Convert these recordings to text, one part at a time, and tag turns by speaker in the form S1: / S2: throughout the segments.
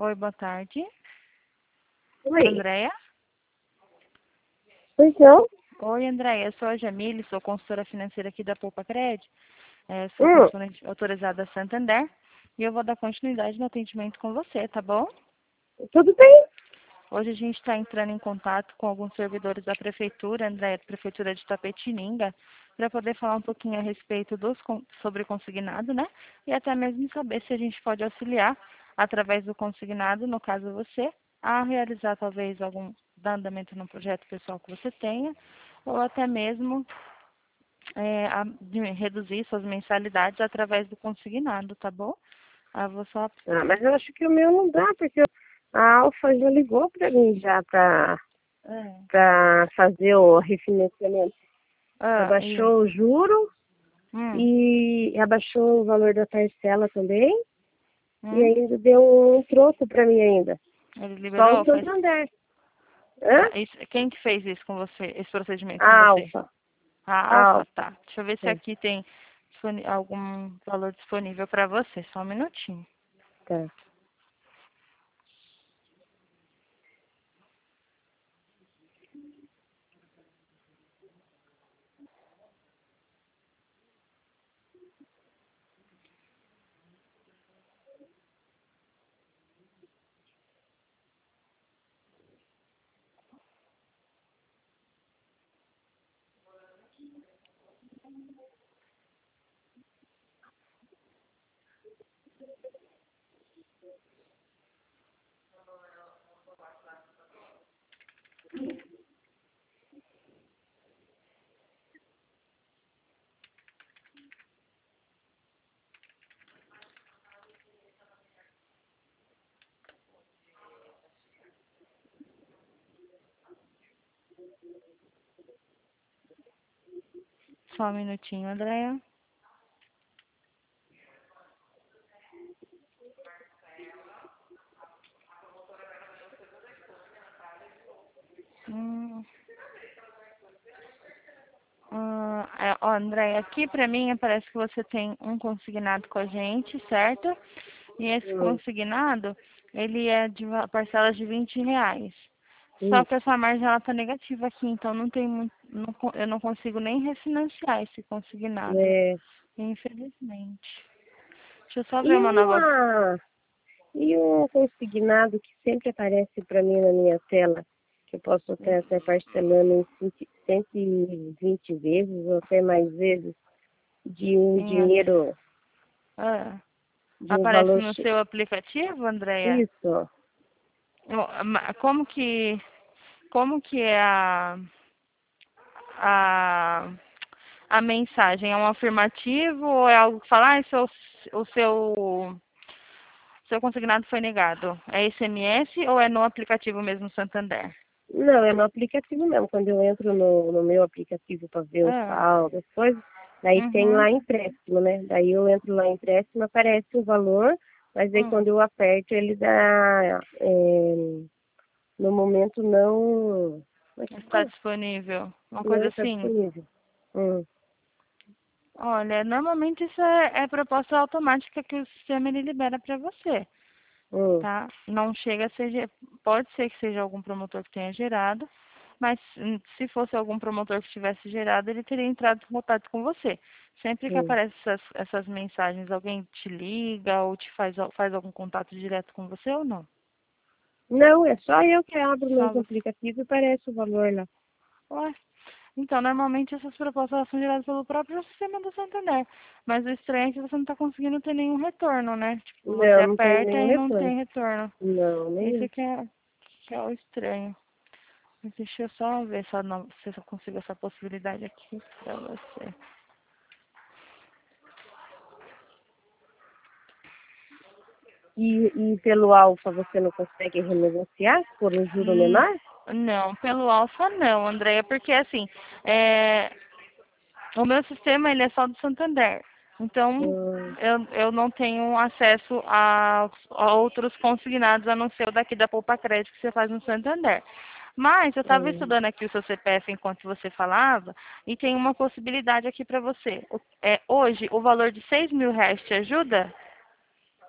S1: Oi, boa tarde.
S2: Oi.
S1: Andréia?
S2: Pois não?
S1: Oi, Andréia. Eu sou a Jamile, sou consultora financeira aqui da Poupa Cred. Sou
S2: Hum,
S1: correspondente autorizada a Santander. E eu vou dar continuidade no atendimento com você, tá bom?
S2: tudo bem.
S1: Hoje a gente está entrando em contato com alguns servidores da Prefeitura, Andréia, Prefeitura de Tapetininga, para poder falar um pouquinho a respeito sobre consignado, né? E até mesmo saber se a gente pode auxiliar, através do consignado, no caso você, a realizar talvez algum dar andamento num projeto pessoal que você tenha, ou até mesmo reduzir suas mensalidades através do consignado, tá bom? Vou só...
S2: Ah, mas eu acho que o meu não dá, porque a Alfa já ligou para mim já
S1: É.
S2: para fazer o refinanciamento.
S1: Ah, e...
S2: Abaixou o juro
S1: Hum,
S2: e abaixou o valor da parcela também. E
S1: hum.
S2: ainda deu um troco para mim ainda.
S1: Ele
S2: Só o
S1: liberou?
S2: Santander. Hã?
S1: Tá, quem que fez isso com você, esse procedimento com
S2: A
S1: você?
S2: Alfa.
S1: A
S2: A
S1: Alfa,
S2: Alfa.
S1: tá. Deixa eu ver se
S2: É,
S1: aqui tem algum valor disponível para você. Só um minutinho.
S2: tá.
S1: Só um minutinho, Andréia. Hum, ó, Andréia, aqui para mim parece que você tem um consignado com a gente, certo? E esse
S2: Hum,
S1: consignado, ele é de parcelas de R$ 20. Só que
S2: isso.
S1: essa margem ela tá negativa aqui, então não tem muito, eu não consigo nem refinanciar esse consignado,
S2: É.
S1: infelizmente. Deixa eu só ver
S2: E
S1: uma nova.
S2: uma E um consignado que sempre aparece para mim na minha tela, que eu posso até parcelando em 120 vezes ou até mais vezes, de um
S1: Em,
S2: dinheiro,
S1: ah,
S2: de um
S1: aparece
S2: valor
S1: no seu aplicativo, Andréia?
S2: Isso.
S1: Como que é a, a mensagem? É um afirmativo ou é algo que fala, o seu consignado foi negado? É SMS ou é no aplicativo mesmo Santander?
S2: Não, é no aplicativo mesmo. Quando eu entro no meu aplicativo para ver o
S1: Ah,
S2: saldo, as coisas, daí tem
S1: uhum,
S2: lá empréstimo, né? Daí eu entro lá em empréstimo, aparece o valor, mas aí quando
S1: hum.
S2: eu aperto ele dá, no momento não, como é que
S1: Está
S2: fala?
S1: disponível. Uma
S2: Não
S1: coisa
S2: está
S1: assim.
S2: disponível. Hum,
S1: Olha, normalmente isso é proposta automática que o sistema ele libera para você,
S2: hum,
S1: tá? Não chega a ser, pode ser que seja algum promotor que tenha gerado, mas se fosse algum promotor que tivesse gerado, ele teria entrado em contato com você. Sempre que
S2: hum.
S1: aparecem essas mensagens, alguém te liga ou faz algum contato direto com você ou não?
S2: Não, é só eu que abro o
S1: Só
S2: meu
S1: você.
S2: aplicativo e aparece o valor lá.
S1: Ué, então, normalmente essas propostas elas são geradas pelo próprio sistema do Santander. Mas o estranho é que você não está conseguindo ter nenhum retorno, né? Tipo, você
S2: Não, não tem
S1: aperta
S2: nenhum
S1: e não
S2: retorno.
S1: tem retorno.
S2: Não,
S1: Esse
S2: nenhum.
S1: que é o estranho. Mas deixa eu só ver se eu consigo essa possibilidade aqui pra você.
S2: E pelo Alfa você não consegue renegociar por um juro
S1: Hum,
S2: menor?
S1: Não, pelo Alfa não, Andréia, porque assim, o meu sistema ele é só do Santander. Então,
S2: Hum,
S1: eu não tenho acesso a outros consignados a não ser o daqui da Poupa Crédito que você faz no Santander. Mas eu estava
S2: hum.
S1: estudando aqui o seu CPF enquanto você falava e tem uma possibilidade aqui para você. Hoje, o valor de R$ 6.000 te ajuda?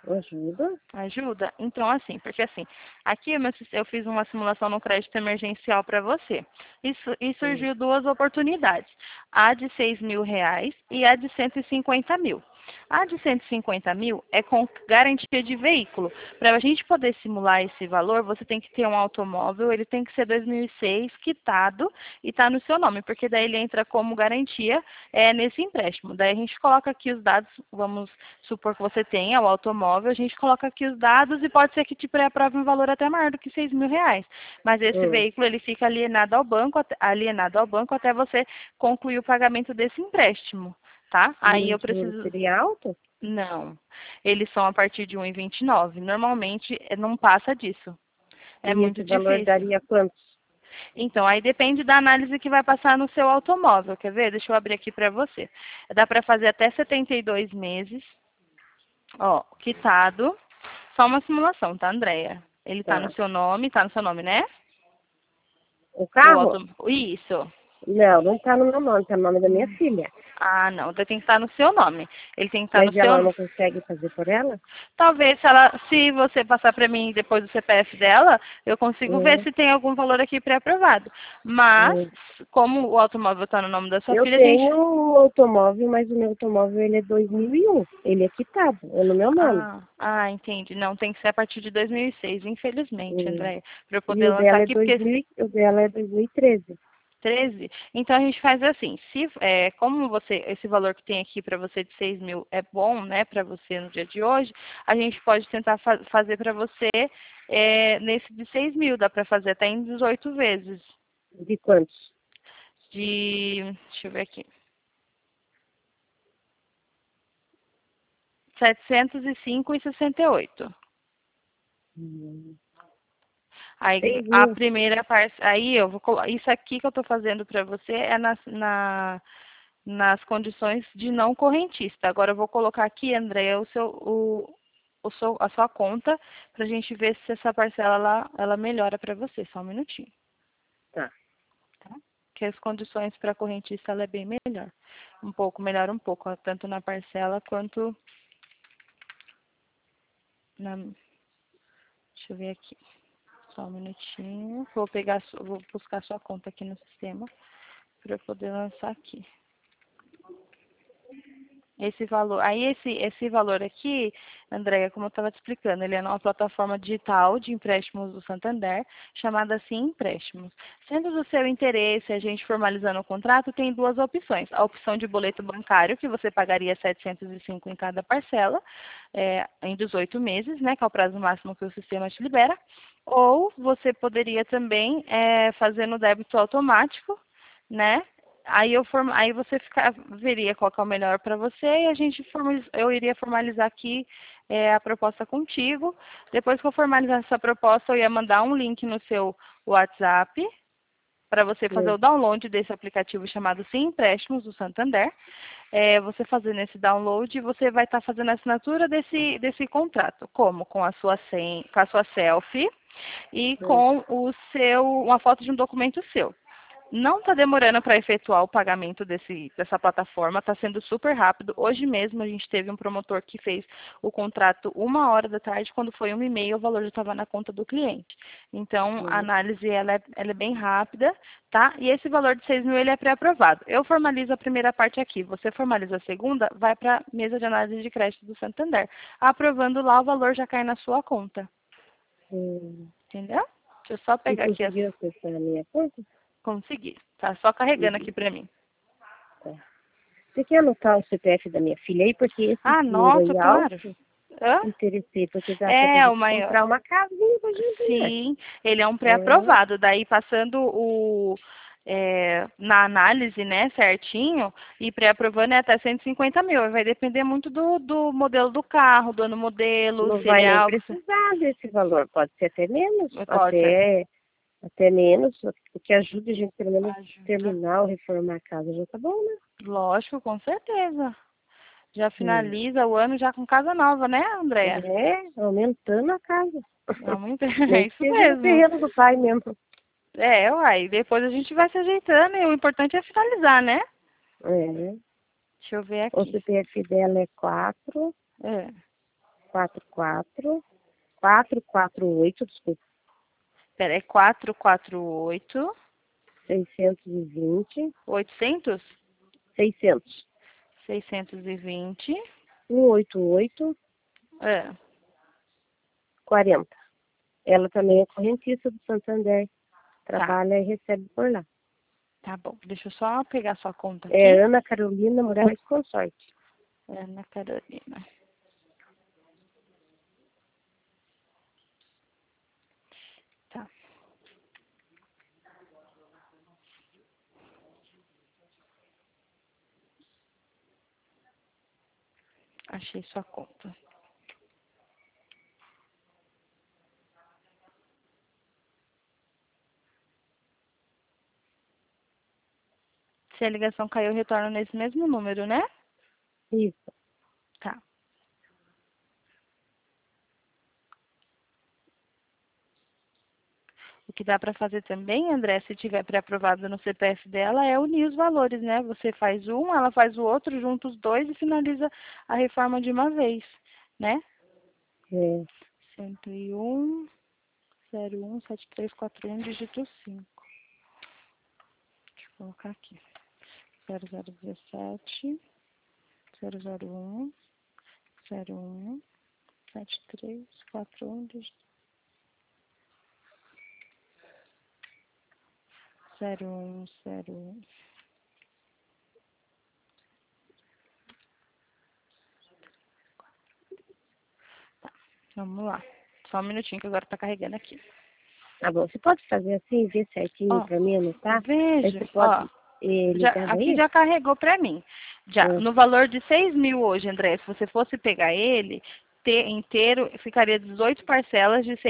S2: Ajuda?
S1: Ajuda? Então, assim, porque assim, aqui eu fiz uma simulação no crédito emergencial para você. E
S2: Sim.
S1: surgiu duas oportunidades, a de R$ 6.000 e a de 150 mil. A de 150 mil é com garantia de veículo. Para a gente poder simular esse valor, você tem que ter um automóvel, ele tem que ser 2006, quitado e está no seu nome, porque daí ele entra como garantia nesse empréstimo. Daí a gente coloca aqui os dados, vamos supor que você tenha o automóvel, a gente coloca aqui os dados e pode ser que te pré-aprove um valor até maior do que R$ 6.000. Mas esse
S2: Hum.
S1: veículo ele fica alienado ao banco até você concluir o pagamento desse empréstimo, tá?
S2: E
S1: Aí
S2: o
S1: eu
S2: juro
S1: preciso.
S2: seria alto?
S1: Não, eles são a partir de 1,29. Normalmente não passa disso. É
S2: E
S1: muito
S2: esse valor
S1: difícil.
S2: daria quantos?
S1: Então, aí depende da análise que vai passar no seu automóvel. Quer ver? Deixa eu abrir aqui para você. Dá para fazer até 72 meses. Ó, quitado. Só uma simulação, tá, Andréia? Ele tá
S2: Tá.
S1: no seu nome, né?
S2: O
S1: O
S2: carro?
S1: auto... Isso.
S2: Não, não está no meu nome, está no nome da minha filha.
S1: Ah, não. Tem que estar no seu nome. Ele tem que estar no
S2: Mas ela
S1: seu.
S2: não consegue fazer por ela?
S1: Talvez se você passar para mim depois do CPF dela, eu consigo ver
S2: Hum,
S1: se tem algum valor aqui pré-aprovado. Mas,
S2: hum.
S1: como o automóvel está no nome da sua
S2: Eu
S1: filha, a gente.
S2: tenho um automóvel, mas o meu automóvel ele é 2001. Ele é quitado, é no meu nome.
S1: Entendi. Não, tem que ser a partir de 2006, infelizmente,
S2: Hum.
S1: Andréia, para eu
S2: E
S1: poder
S2: o
S1: lançar
S2: dela é
S1: aqui, porque
S2: 2000, o dela é 2013.
S1: 13. Então a gente faz assim, como esse valor que tem aqui para você de 6.000 é bom, né, para você no dia de hoje, a gente pode tentar fazer para você nesse de 6.000, dá para fazer até em 18 vezes.
S2: De quantos?
S1: Deixa eu ver aqui, 705,68.
S2: Hum.
S1: Aí
S2: 6
S1: a
S2: mil.
S1: primeira parte, aí eu vou isso aqui que eu estou fazendo para você é nas condições de não correntista. Agora eu vou colocar aqui, Andréia, a sua conta para a gente ver se essa parcela ela melhora para você. Só um minutinho,
S2: Tá.
S1: tá? Que as condições para correntista ela é bem melhor. Melhora um pouco, ó, tanto na parcela quanto na. Deixa eu ver aqui. Só um minutinho. Vou buscar a sua conta aqui no sistema para eu poder lançar aqui. Esse valor, aí esse valor aqui, Andréia, como eu estava te explicando, ele é numa plataforma digital de empréstimos do Santander, chamada Sim Empréstimos. Sendo do seu interesse a gente formalizando o contrato, tem duas opções. A opção de boleto bancário, que você pagaria 705 em cada parcela, em 18 meses, né, que é o prazo máximo que o sistema te libera. Ou você poderia também fazer no débito automático, né? Aí você veria qual que é o melhor para você e eu iria formalizar aqui a proposta contigo. Depois que eu formalizar essa proposta, eu ia mandar um link no seu WhatsApp para você fazer
S2: Hum.
S1: o download desse aplicativo chamado Sim Empréstimos do Santander. Você fazendo esse download, você vai estar fazendo a assinatura desse contrato. Como? Com a sua selfie e
S2: Hum.
S1: com uma foto de um documento seu. Não está demorando para efetuar o pagamento dessa plataforma, está sendo super rápido. Hoje mesmo a gente teve um promotor que fez o contrato 1 hora da tarde, quando foi 1h30 o valor já estava na conta do cliente. Então a
S2: Hum.
S1: análise ela é bem rápida, tá? E esse valor de 6.000 ele é pré-aprovado. Eu formalizo a primeira parte aqui, você formaliza a segunda, vai para a mesa de análise de crédito do Santander. Aprovando lá, o valor já cai na sua conta.
S2: Hum.
S1: Entendeu? Deixa eu só
S2: E
S1: pegar aqui
S2: conseguiu acessar a minha conta?
S1: conseguir. Tá só carregando aqui
S2: Uhum.
S1: para mim.
S2: Tá. Você quer anotar o CPF da minha filha aí? Porque esse
S1: Ah,
S2: dinheiro
S1: nossa,
S2: aí
S1: claro.
S2: alto,
S1: Hã?
S2: interessei, porque dá até pra
S1: É, o
S2: gente
S1: maior.
S2: comprar uma casinha pra gente, né?
S1: Sim, ele é um
S2: É.
S1: pré-aprovado. Daí, passando na análise, né, certinho, e pré-aprovando é até 150 mil. Vai depender muito do modelo do carro, do ano modelo,
S2: Não
S1: se ele
S2: vai
S1: é
S2: nem
S1: algo.
S2: precisar desse valor, pode ser até menos,
S1: Pode ser.
S2: até menos, o que ajuda a gente pelo menos
S1: Ajuda.
S2: terminar ou reformar a casa já tá bom, né?
S1: Lógico, com certeza. Já
S2: Hum.
S1: finaliza o ano já com casa nova, né, Andréia?
S2: É, aumentando a casa.
S1: É muito.
S2: Nem
S1: É
S2: que
S1: isso
S2: seja no
S1: mesmo.
S2: terreno do pai mesmo.
S1: Uai, depois a gente vai se ajeitando e o importante é finalizar, né?
S2: É.
S1: Deixa eu ver
S2: O
S1: aqui.
S2: CPF dela é 4,
S1: É.
S2: 448, desculpa.
S1: Pera, é 448,
S2: 620,
S1: 800?
S2: 600,
S1: 620,
S2: 188,
S1: é,
S2: 40. Ela também é correntista do Santander.
S1: tá,
S2: Trabalha e recebe por lá.
S1: tá bom. Deixa eu só pegar sua conta aqui.
S2: É Ana Carolina Moraes Consorte.
S1: Ana Carolina. Tá. Achei sua conta. Se a ligação caiu, retorna nesse mesmo número, né?
S2: Isso.
S1: Tá. O que dá para fazer também, André, se tiver pré-aprovado no CPF dela, é unir os valores, né? Você faz um, ela faz o outro, junta os dois e finaliza a reforma de uma vez, né?
S2: É.
S1: 101, 01, 7341, dígito 5. Deixa eu colocar aqui. 0017, 001, 01, 7341, dígito 0101. Vamos lá. Só um minutinho que agora tá carregando aqui.
S2: Tá bom. Você pode fazer assim, ver certinho
S1: Ó,
S2: para mim, tá? Aí
S1: veja,
S2: você
S1: ó.
S2: pode ligar
S1: Aqui
S2: daí?
S1: já carregou para mim. Já,
S2: É.
S1: no valor de 6.000 hoje, André, se você fosse pegar ele inteiro, ficaria 18 parcelas de R$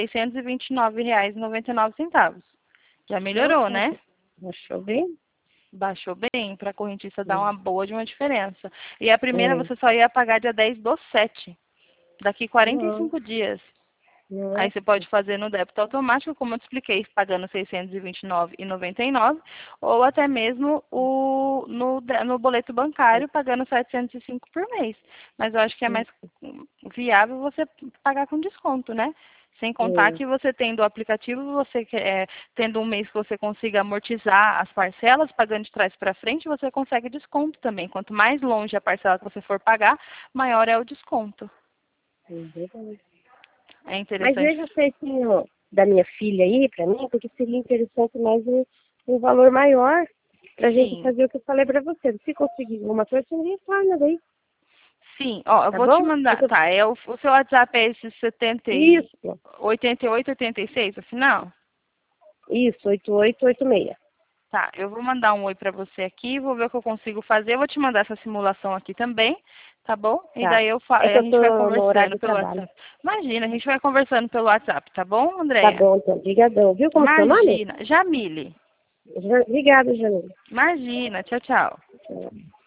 S1: 629,99. Já melhorou,
S2: Nossa,
S1: né?
S2: achou bem?
S1: Baixou bem, para a correntista dar uma
S2: Hum.
S1: boa de uma diferença. E a primeira
S2: É.
S1: você só ia pagar dia 10/7, daqui
S2: Não,
S1: 45 dias. Aí
S2: nossa.
S1: você pode fazer no débito automático, como eu te expliquei, pagando R$ 629,99, ou até mesmo no boleto bancário, pagando 705 por mês. Mas eu acho que é mais viável você pagar com desconto, né? Sem contar
S2: É.
S1: que você tendo o aplicativo, tendo um mês que você consiga amortizar as parcelas, pagando de trás para frente, você consegue desconto também. Quanto mais longe a parcela que você for pagar, maior é o desconto.
S2: É verdade.
S1: É
S2: Mas
S1: interessante.
S2: veja certinho da minha filha aí para mim, porque seria interessante mais um valor maior pra gente
S1: Sim.
S2: fazer o que eu falei para você. Se conseguir alguma coisa, você me retorna daí,
S1: Sim, ó, eu
S2: tá
S1: vou te
S2: bom?
S1: mandar. Tá, o seu WhatsApp é esse 88, 86, afinal?
S2: Isso, 8886.
S1: Tá, eu vou mandar um oi pra você aqui, vou ver o que eu consigo fazer. Eu vou te mandar essa simulação aqui também, tá bom? E
S2: Tá.
S1: daí
S2: É que
S1: a
S2: eu
S1: gente vai
S2: tô no horário
S1: conversando
S2: de
S1: pelo
S2: trabalho.
S1: WhatsApp. Imagina, a gente vai conversando pelo WhatsApp, tá bom,
S2: Tá
S1: Andréia?
S2: bom, então. Obrigadão. Viu como é seu nome?
S1: Imagina, Jamile.
S2: Obrigada, Janine.
S1: Imagina, tchau, tchau.